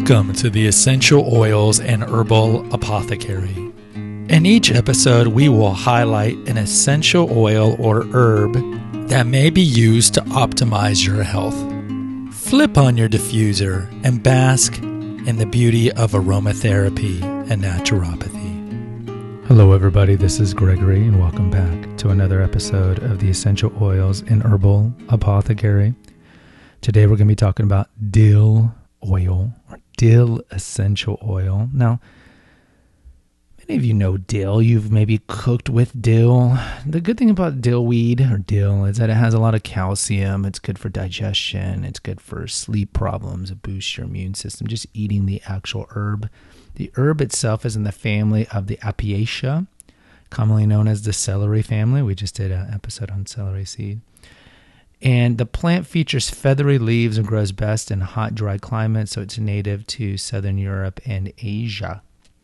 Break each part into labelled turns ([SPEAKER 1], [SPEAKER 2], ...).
[SPEAKER 1] Welcome to the Essential Oils and Herbal Apothecary. In each episode, we will highlight an essential oil or herb that may be used to optimize your health. Flip on your diffuser and bask in the beauty of aromatherapy and naturopathy. Hello everybody, this is Gregory and welcome back to another episode of the Essential Oils and Herbal Apothecary. Today we're going to be talking about dill oil or dill essential oil. Now, many of you know dill. You've maybe cooked with dill. The good thing about dill weed or dill is that it has a lot of calcium. It's good for digestion. It's good for sleep problems. It boosts your immune system. Just eating the actual herb. The herb itself is in the family of the Apiaceae, commonly known as the celery family. We just did an episode on celery seed. And the plant features feathery leaves and grows best in hot, dry climates, so it's native to Southern Europe and Asia.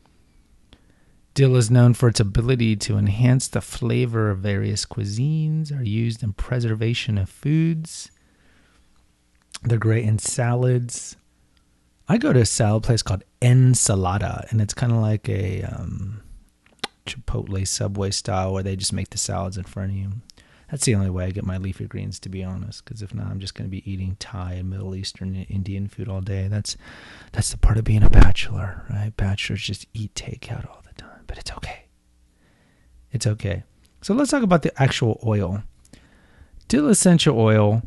[SPEAKER 1] Dill is known for its ability to enhance the flavor of various cuisines, are used in preservation of foods. They're great in salads. I go to a salad place called Ensalada, and it's kind of like a Chipotle Subway style where they just make the salads in front of you. That's the only way I get my leafy greens, to be honest, because if not, I'm just going to be eating Thai and Middle Eastern and Indian food all day. That's the part of being a bachelor, right? Bachelors just eat takeout all the time, but it's okay. It's okay. So let's talk about the actual oil. Dill essential oil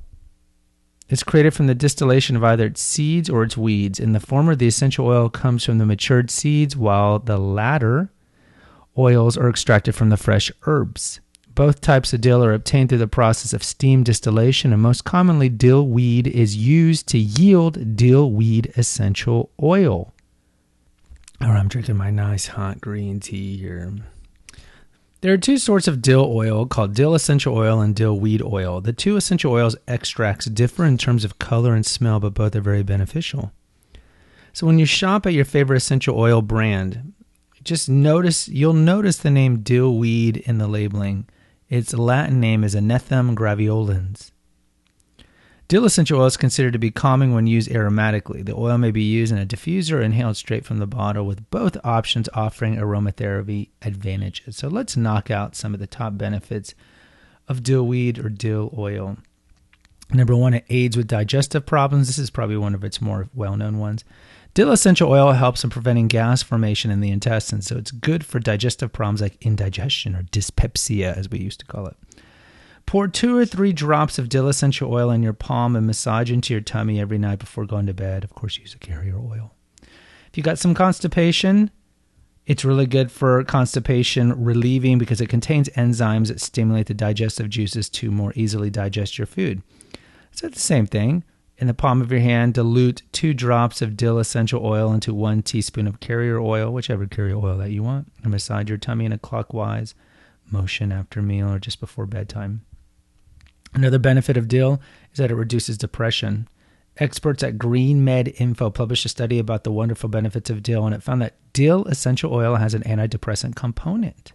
[SPEAKER 1] is created from the distillation of either its seeds or its weeds. In the former, the essential oil comes from the matured seeds, while the latter oils are extracted from the fresh herbs. Both types of dill are obtained through the process of steam distillation, and most commonly, dill weed is used to yield dill weed essential oil. All right, I'm drinking my nice hot green tea here. There are two sorts of dill oil called dill essential oil and dill weed oil. The two essential oils extracts differ in terms of color and smell, but both are very beneficial. So when you shop at your favorite essential oil brand, you'll notice the name dill weed in the labeling. Its Latin name is Anethum graveolens. Dill essential oil is considered to be calming when used aromatically. The oil may be used in a diffuser or inhaled straight from the bottle, with both options offering aromatherapy advantages. So let's knock out some of the top benefits of dill weed or dill oil. Number one, it aids with digestive problems. This is probably one of its more well-known ones. Dill essential oil helps in preventing gas formation in the intestines, so it's good for digestive problems like indigestion or dyspepsia, as we used to call it. Pour 2 or 3 drops of dill essential oil in your palm and massage into your tummy every night before going to bed. Of course, use a carrier oil. If you got some constipation, it's really good for constipation relieving because it contains enzymes that stimulate the digestive juices to more easily digest your food. So it's the same thing. In the palm of your hand, dilute 2 drops of dill essential oil into 1 teaspoon of carrier oil, whichever carrier oil that you want, and massage your tummy in a clockwise motion after meal or just before bedtime. Another benefit of dill is that it reduces depression. Experts at Green Med Info published a study about the wonderful benefits of dill, and it found that dill essential oil has an antidepressant component.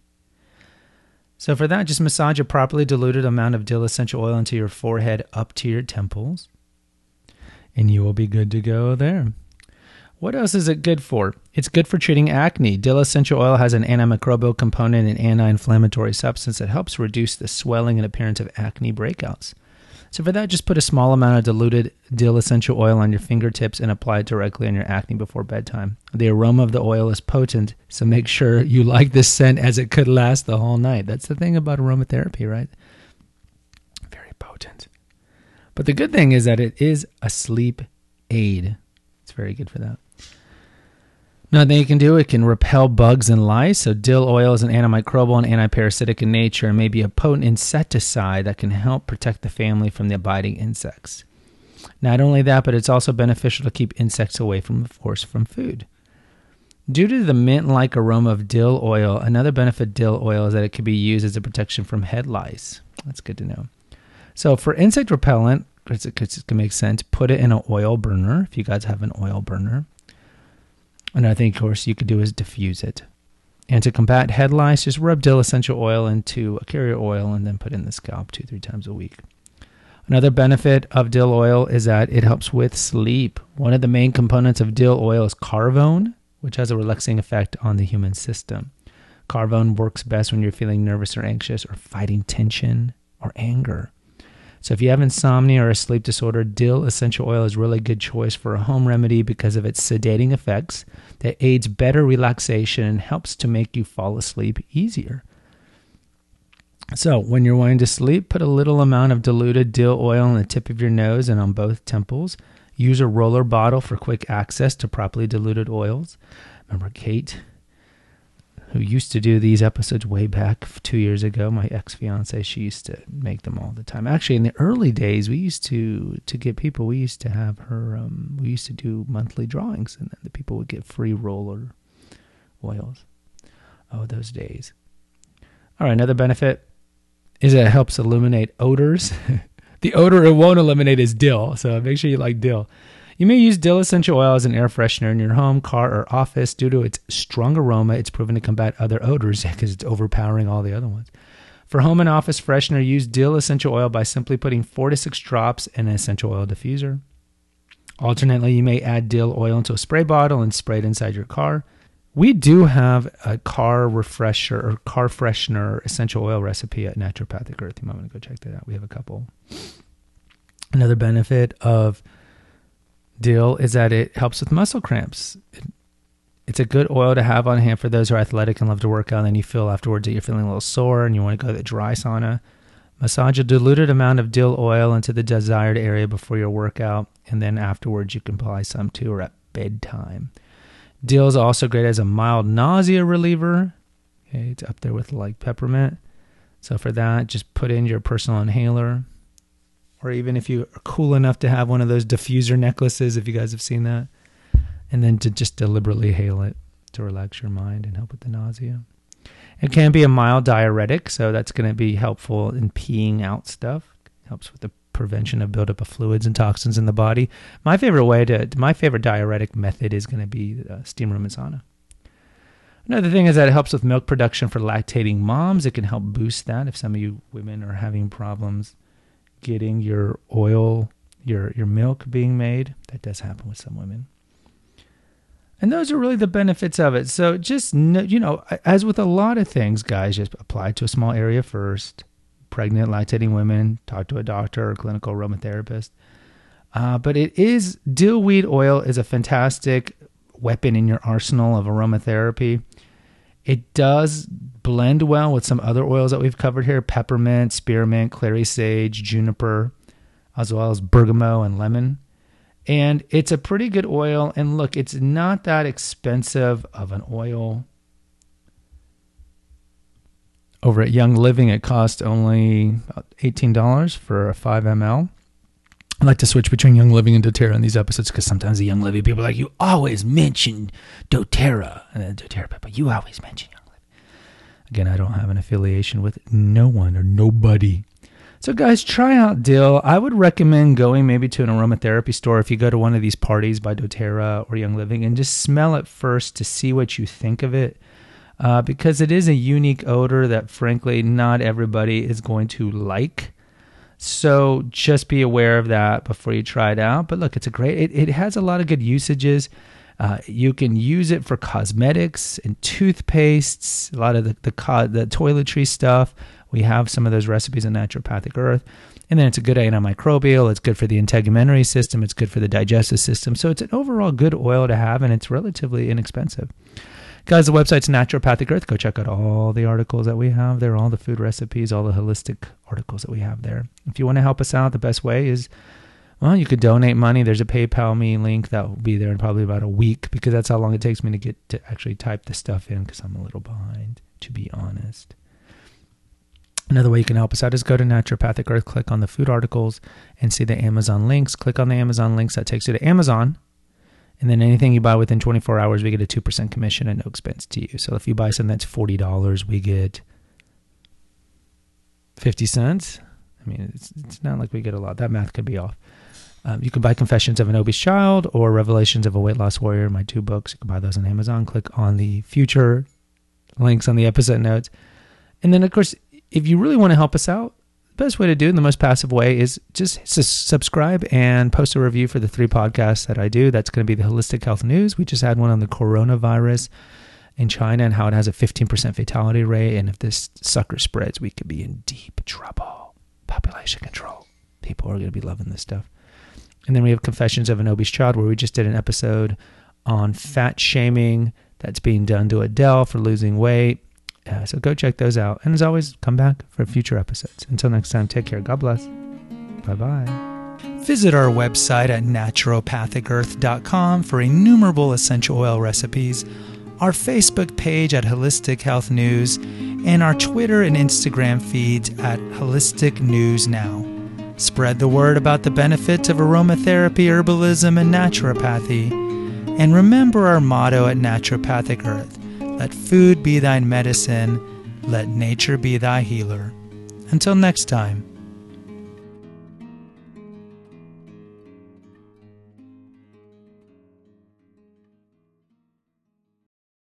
[SPEAKER 1] So for that, just massage a properly diluted amount of dill essential oil into your forehead up to your temples, and you will be good to go there. What else is it good for? It's good for treating acne. Dill essential oil has an antimicrobial component and anti-inflammatory substance that helps reduce the swelling and appearance of acne breakouts. So for that, just put a small amount of diluted dill essential oil on your fingertips and apply it directly on your acne before bedtime. The aroma of the oil is potent, so make sure you like this scent as it could last the whole night. That's the thing about aromatherapy, right? Very potent. But the good thing is that it is a sleep aid. It's very good for that. Another thing you can do, it can repel bugs and lice. So dill oil is an antimicrobial and antiparasitic in nature and may be a potent insecticide that can help protect the family from the abiding insects. Not only that, but it's also beneficial to keep insects away from, of course, from food. Due to the mint-like aroma of dill oil, another benefit of dill oil is that it can be used as a protection from head lice. That's good to know. So for insect repellent, it can make sense, put it in an oil burner, if you guys have an oil burner. Another thing, of course, you could do is diffuse it. And to combat head lice, just rub dill essential oil into a carrier oil and then put it in the scalp 2-3 times a week. Another benefit of dill oil is that it helps with sleep. One of the main components of dill oil is carvone, which has a relaxing effect on the human system. Carvone works best when you're feeling nervous or anxious or fighting tension or anger. So if you have insomnia or a sleep disorder, dill essential oil is a really good choice for a home remedy because of its sedating effects that aids better relaxation and helps to make you fall asleep easier. So when you're wanting to sleep, put a little amount of diluted dill oil on the tip of your nose and on both temples. Use a roller bottle for quick access to properly diluted oils. Remember Kate, who used to do these episodes way back 2 years ago, my ex-fiance, she used to make them all the time. Actually, in the early days, we used to get people, we used to have her, we used to do monthly drawings, and then the people would get free roller oils. Oh, those days. All right, another benefit is that it helps eliminate odors. The odor it won't eliminate is dill, so make sure you like dill. You may use dill essential oil as an air freshener in your home, car, or office. Due to its strong aroma, it's proven to combat other odors because it's overpowering all the other ones. For home and office freshener, use dill essential oil by simply putting 4 to 6 drops in an essential oil diffuser. Alternately, you may add dill oil into a spray bottle and spray it inside your car. We do have a car refresher or car freshener essential oil recipe at Naturopathic Earth. You might want to go check that out. We have a couple. Another benefit of dill is that it helps with muscle cramps. It's a good oil to have on hand for those who are athletic and love to work out, and then you feel afterwards that you're feeling a little sore and you want to go to the dry sauna. Massage a diluted amount of dill oil into the desired area before your workout, and then afterwards you can apply some too, or at bedtime. Dill is also great as a mild nausea reliever. Okay, it's up there with like peppermint. So for that, just put in your personal inhaler. Or even if you are cool enough to have one of those diffuser necklaces, if you guys have seen that. And then to just deliberately inhale it to relax your mind and help with the nausea. It can be a mild diuretic, so that's going to be helpful in peeing out stuff. Helps with the prevention of buildup of fluids and toxins in the body. My favorite diuretic method is going to be steam room and sauna. Another thing is that it helps with milk production for lactating moms. It can help boost that if some of you women are having problems getting your oil, your milk being made. That does happen with some women. And those are really the benefits of it. So just, as with a lot of things, guys, just apply to a small area first. Pregnant, lactating women, talk to a doctor or clinical aromatherapist. But dillweed oil is a fantastic weapon in your arsenal of aromatherapy. It does blend well with some other oils that we've covered here: peppermint, spearmint, clary sage, juniper, as well as bergamot and lemon. And it's a pretty good oil. And look, it's not that expensive of an oil. Over at Young Living, it costs only $18 for a 5 ml. I like to switch between Young Living and doTERRA in these episodes because sometimes the Young Living people are like, you always mention doTERRA. And then doTERRA, but you always mention Young Living. Again, I don't have an affiliation with no one or nobody. So guys, try out dill. I would recommend going maybe to an aromatherapy store if you go to one of these parties by doTERRA or Young Living and just smell it first to see what you think of it. Because it is a unique odor that, frankly, not everybody is going to like. So just be aware of that before you try it out. But look, it has a lot of good usages. You can use it for cosmetics and toothpastes, a lot of the toiletry stuff. We have some of those recipes in Naturopathic Earth. And then it's a good antimicrobial. It's good for the integumentary system. It's good for the digestive system. So it's an overall good oil to have, and it's relatively inexpensive. Guys, the website's Naturopathic Earth. Go check out all the articles that we have there, all the food recipes, all the holistic articles that we have there. If you want to help us out, the best way is, well, you could donate money. There's a PayPal me link that will be there in probably about a week because that's how long it takes me to get to actually type the stuff in because I'm a little behind, to be honest. Another way you can help us out is go to Naturopathic Earth, click on the food articles, and see the Amazon links. Click on the Amazon links. That takes you to Amazon. And then anything you buy within 24 hours, we get a 2% commission and no expense to you. So if you buy something that's $40, we get 50 cents. I mean, it's not like we get a lot. That math could be off. You can buy Confessions of an Obese Child or Revelations of a Weight Loss Warrior, my 2 books. You can buy those on Amazon. Click on the future links on the episode notes. And then, of course, if you really want to help us out, the
[SPEAKER 2] best way to do it in the most passive way is just subscribe and post a review for the 3 podcasts that I do. That's going to be the Holistic Health News. We just had one on the coronavirus in China and how it has a 15% fatality rate. And if this sucker spreads, we could be in deep trouble. Population control. People are going to be loving this stuff. And then we have Confessions of an Obese Child, where we just did an episode on fat shaming that's being done to Adele for losing weight. So go check those out. And as always, come back for future episodes. Until next time, take care. God bless. Bye-bye.
[SPEAKER 1] Visit our website at naturopathicearth.com for innumerable essential oil recipes, our Facebook page at Holistic Health News, and our Twitter and Instagram feeds at Holistic News Now. Spread the word about the benefits of aromatherapy, herbalism, and naturopathy. And remember our motto at Naturopathic Earth: let food be thine medicine, let nature be thy healer. Until next time.